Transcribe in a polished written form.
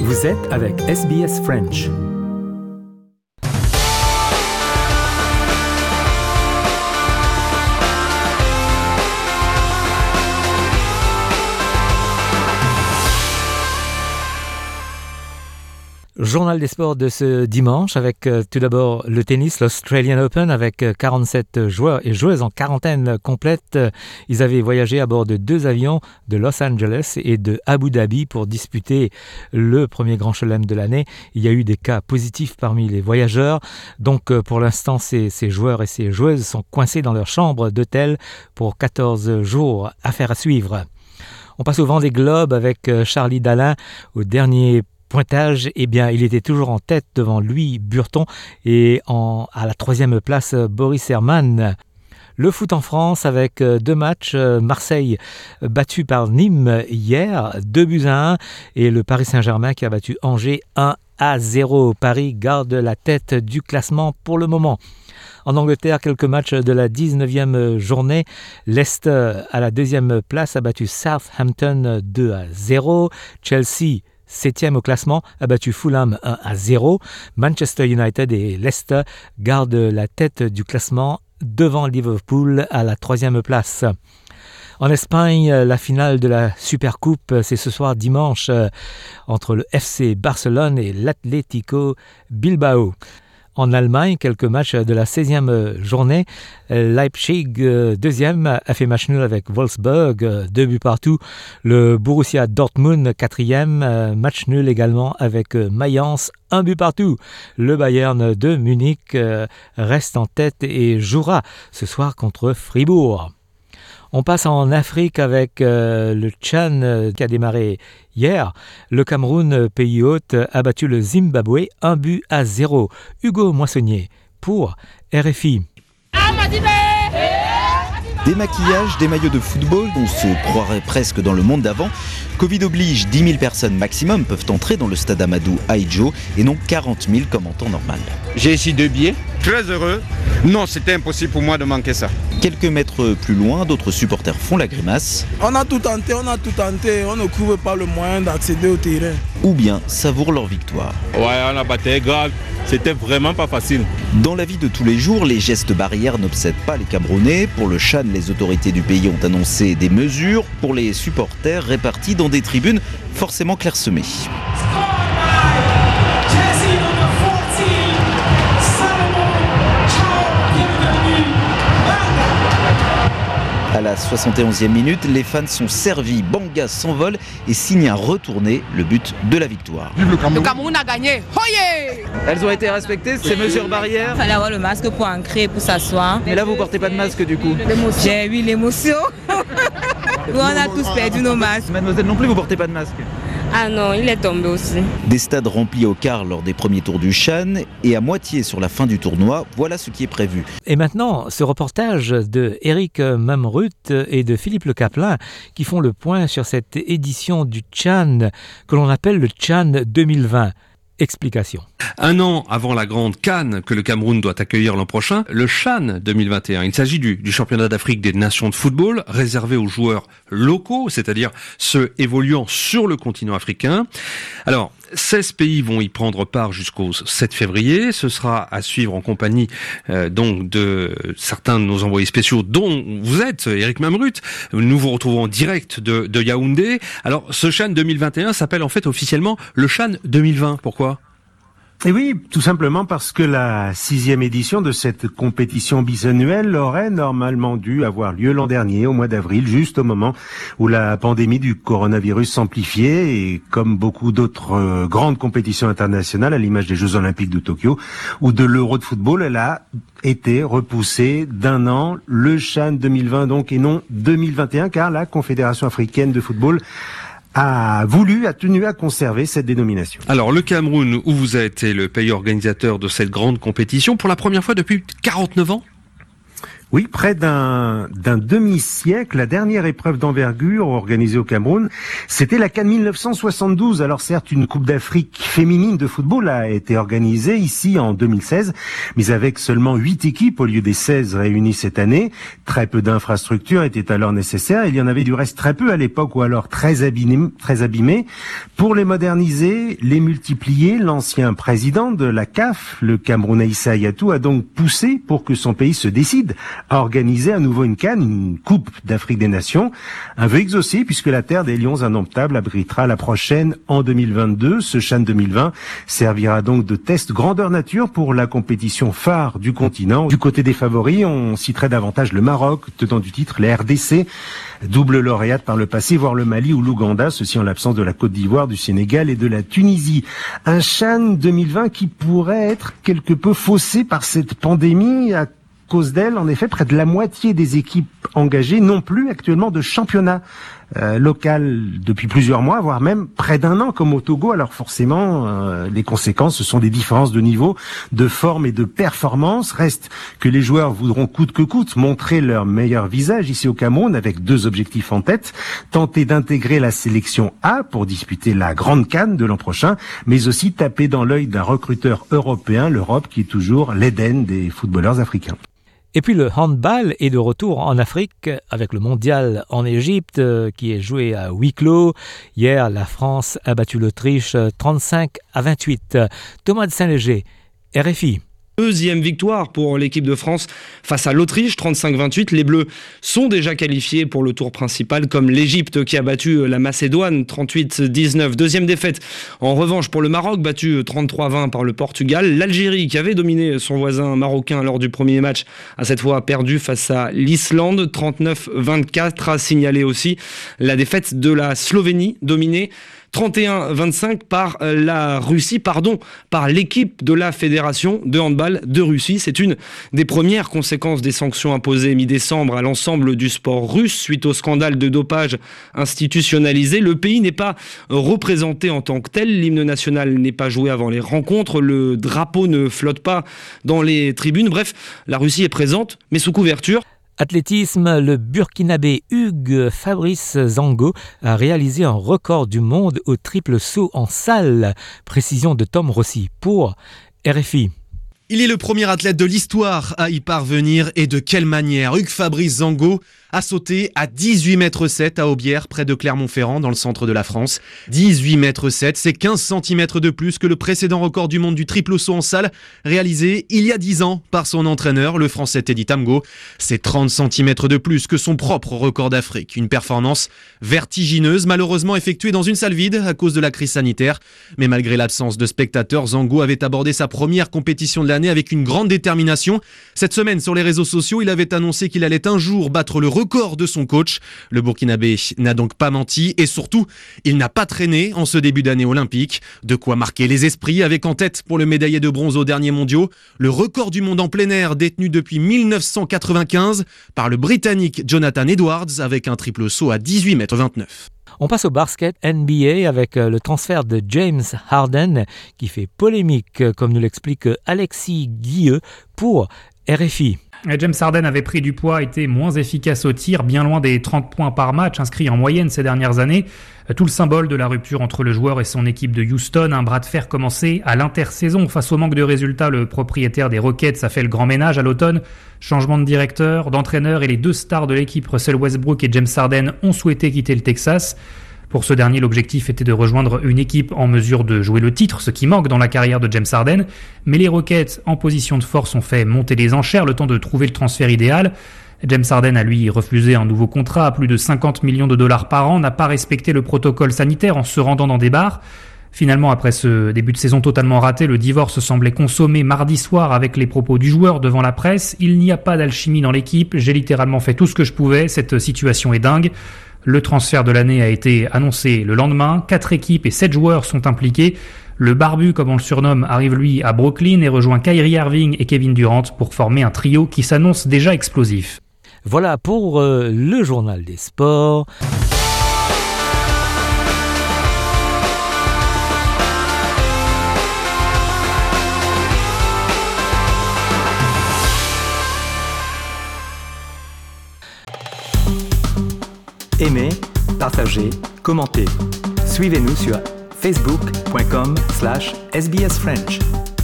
Vous êtes avec SBS French. Journal des sports de ce dimanche avec tout d'abord le tennis, l'Australian Open avec 47 joueurs et joueuses en quarantaine complète. Ils avaient voyagé à bord de 2 avions de Los Angeles et de Abu Dhabi pour disputer le premier grand chelem de l'année. Il y a eu des cas positifs parmi les voyageurs. Donc pour l'instant, ces joueurs et ces joueuses sont coincés dans leur chambre d'hôtel pour 14 jours. Affaire à suivre. On passe au Vendée Globe avec Charlie Dalin au dernier pointage. Eh bien, il était toujours en tête devant Louis Burton et à la 3e place, Boris Herrmann. Le foot en France avec 2 matchs. Marseille battu par Nîmes hier, 2-1 et le Paris Saint-Germain qui a battu Angers 1-0. Paris garde la tête du classement pour le moment. En Angleterre, quelques matchs de la 19e journée. Leicester à la 2e place a battu Southampton 2-0. Chelsea 7e au classement, a battu Fulham 1-0. Manchester United et Leicester gardent la tête du classement devant Liverpool à la 3e place. En Espagne, la finale de la Supercoupe, c'est ce soir dimanche entre le FC Barcelone et l'Atlético Bilbao. En Allemagne, quelques matchs de la 16e journée. Leipzig, 2e, a fait match nul avec Wolfsburg, 2-2. Le Borussia Dortmund, 4e, match nul également avec Mayence, 1-2. Le Bayern de Munich reste en tête et jouera ce soir contre Fribourg. On passe en Afrique avec le Tchad qui a démarré hier. Le Cameroun, pays hôte, a battu le Zimbabwe 1-0. Hugo Moissonnier pour RFI. Des maquillages, des maillots de football, on se croirait presque dans le monde d'avant. Covid oblige, 10 000 personnes maximum peuvent entrer dans le stade Amadou Ahidjo et non 40 000 comme en temps normal. J'ai ici 2 billets, très heureux. Non, c'était impossible pour moi de manquer ça. Quelques mètres plus loin, d'autres supporters font la grimace. On a tout tenté, on ne trouve pas le moyen d'accéder au terrain. Ou bien savourent leur victoire. Ouais, on a battu grave, c'était vraiment pas facile. Dans la vie de tous les jours, les gestes barrières n'obsèdent pas les Camerounais. Pour le Chan, les autorités du pays ont annoncé des mesures pour les supporters répartis dans des tribunes forcément clairsemées. À la 71e minute, les fans sont servis, Banga s'envole et signe un retourné, le but de la victoire. Le Cameroun a gagné. Oyez! Elles ont été respectées, ces mesures barrières? Il fallait avoir le masque pour ancrer, pour s'asseoir. Mais là, vous portez pas de masque du coup? J'ai eu l'émotion. Nous, on a tous perdu nos masques. Mademoiselle non plus, vous portez pas de masque? Ah non, il est tombé aussi. Des stades remplis au quart lors des premiers tours du Chan et à moitié sur la fin du tournoi, voilà ce qui est prévu. Et maintenant, ce reportage de Eric Mamrut et de Philippe Le Caplin qui font le point sur cette édition du Chan que l'on appelle le Chan 2020. Explication. 1 an avant la grande CAN que le Cameroun doit accueillir l'an prochain, le Chan 2021. Il s'agit du championnat d'Afrique des nations de football réservé aux joueurs locaux, c'est-à-dire ceux évoluant sur le continent africain. Alors, 16 pays vont y prendre part jusqu'au 7 février. Ce sera à suivre en compagnie donc de certains de nos envoyés spéciaux, dont vous êtes, Eric Mamrut. Nous vous retrouvons en direct de Yaoundé. Alors, ce Chan 2021 s'appelle en fait officiellement le Chan 2020. Pourquoi ? Et oui, tout simplement parce que la 6e édition de cette compétition bisannuelle aurait normalement dû avoir lieu l'an dernier, au mois d'avril, juste au moment où la pandémie du coronavirus s'amplifiait et comme beaucoup d'autres grandes compétitions internationales, à l'image des Jeux Olympiques de Tokyo ou de l'Euro de football, elle a été repoussée d'1 an, le Chan 2020 donc et non 2021, car la Confédération africaine de football a tenu à conserver cette dénomination. Alors, le Cameroun, où vous êtes, est le pays organisateur de cette grande compétition pour la première fois depuis 49 ans ? Oui, près d'un demi-siècle, la dernière épreuve d'envergure organisée au Cameroun, c'était la CAN 1972. Alors certes, une Coupe d'Afrique féminine de football a été organisée ici en 2016, mais avec seulement 8 équipes au lieu des 16 réunies cette année. Très peu d'infrastructures étaient alors nécessaires. Il y en avait du reste très peu à l'époque, ou alors très abîmées. Pour les moderniser, les multiplier, l'ancien président de la CAF, le Camerounais Issa Hayatou, a donc poussé pour que son pays se décide à organiser à nouveau une CAN, une Coupe d'Afrique des Nations. Un vœu exaucé puisque la terre des Lions indomptables abritera la prochaine en 2022. Ce CHAN 2020 servira donc de test grandeur nature pour la compétition phare du continent. Du côté des favoris, on citerait davantage le Maroc, tenant du titre, la RDC, double lauréate par le passé, voire le Mali ou l'Ouganda, ceci en l'absence de la Côte d'Ivoire, du Sénégal et de la Tunisie. Un CHAN 2020 qui pourrait être quelque peu faussé par cette pandémie. À cause d'elle, en effet, près de la moitié des équipes engagées n'ont plus actuellement de championnat local depuis plusieurs mois, voire même près d'un an, comme au Togo. Alors forcément, les conséquences, ce sont des différences de niveau, de forme et de performance. Reste que les joueurs voudront coûte que coûte montrer leur meilleur visage ici au Cameroun, avec 2 objectifs en tête: tenter d'intégrer la sélection A pour disputer la grande CAN de l'an prochain, mais aussi taper dans l'œil d'un recruteur européen, l'Europe qui est toujours l'Éden des footballeurs africains. Et puis le handball est de retour en Afrique avec le mondial en Égypte qui est joué à huis clos. Hier, la France a battu l'Autriche 35-28. Thomas de Saint-Léger, RFI. Deuxième victoire pour l'équipe de France face à l'Autriche, 35-28. Les Bleus sont déjà qualifiés pour le tour principal, comme l'Égypte qui a battu la Macédoine 38-19. Deuxième défaite en revanche pour le Maroc, battu 33-20 par le Portugal. L'Algérie qui avait dominé son voisin marocain lors du premier match a cette fois perdu face à l'Islande 39-24. A signalé aussi la défaite de la Slovénie, dominée 31-25 par la Russie, par l'équipe de la Fédération de handball de Russie. C'est une des premières conséquences des sanctions imposées mi-décembre à l'ensemble du sport russe suite au scandale de dopage institutionnalisé. Le pays n'est pas représenté en tant que tel. L'hymne national n'est pas joué avant les rencontres. Le drapeau ne flotte pas dans les tribunes. Bref, la Russie est présente, mais sous couverture. Athlétisme, le Burkinabé Hugues Fabrice Zango a réalisé un record du monde au triple saut en salle. Précision de Tom Rossi pour RFI. Il est le premier athlète de l'histoire à y parvenir, et de quelle manière. Hugues Fabrice Zango a sauté à 18,7 m à Aubière, près de Clermont-Ferrand, dans le centre de la France. 18,7 m, c'est 15 cm de plus que le précédent record du monde du triple saut en salle, réalisé il y a 10 ans par son entraîneur, le français Teddy Tamgo. C'est 30 cm de plus que son propre record d'Afrique. Une performance vertigineuse, malheureusement effectuée dans une salle vide à cause de la crise sanitaire. Mais malgré l'absence de spectateurs, Zango avait abordé sa première compétition de l'année avec une grande détermination. Cette semaine, sur les réseaux sociaux, il avait annoncé qu'il allait un jour battre le record de son coach. Le Burkinabé n'a donc pas menti, et surtout, il n'a pas traîné en ce début d'année olympique. De quoi marquer les esprits, avec en tête pour le médaillé de bronze aux derniers mondiaux le record du monde en plein air détenu depuis 1995 par le Britannique Jonathan Edwards, avec un triple saut à 18,29 m. On passe au basket NBA avec le transfert de James Harden qui fait polémique, comme nous l'explique Alexis Guilleux pour RFI. James Harden avait pris du poids, était moins efficace au tir, bien loin des 30 points par match inscrits en moyenne ces dernières années. Tout le symbole de la rupture entre le joueur et son équipe de Houston, un bras de fer commencé à l'intersaison. Face au manque de résultats, le propriétaire des Rockets a fait le grand ménage à l'automne. Changement de directeur, d'entraîneur, et les 2 stars de l'équipe, Russell Westbrook et James Harden, ont souhaité quitter le Texas. Pour ce dernier, l'objectif était de rejoindre une équipe en mesure de jouer le titre, ce qui manque dans la carrière de James Harden. Mais les Rockets, en position de force, ont fait monter les enchères le temps de trouver le transfert idéal. James Harden a lui refusé un nouveau contrat à plus de 50 millions de dollars par an, n'a pas respecté le protocole sanitaire en se rendant dans des bars. Finalement, après ce début de saison totalement raté, le divorce semblait consommé mardi soir avec les propos du joueur devant la presse. Il n'y a pas d'alchimie dans l'équipe, j'ai littéralement fait tout ce que je pouvais, cette situation est dingue. Le transfert de l'année a été annoncé le lendemain, 4 équipes et 7 joueurs sont impliqués. Le barbu, comme on le surnomme, arrive lui à Brooklyn et rejoint Kyrie Irving et Kevin Durant pour former un trio qui s'annonce déjà explosif. Voilà pour le journal des sports. Aimez, partagez, commentez. Suivez-nous sur facebook.com/sbsfrench.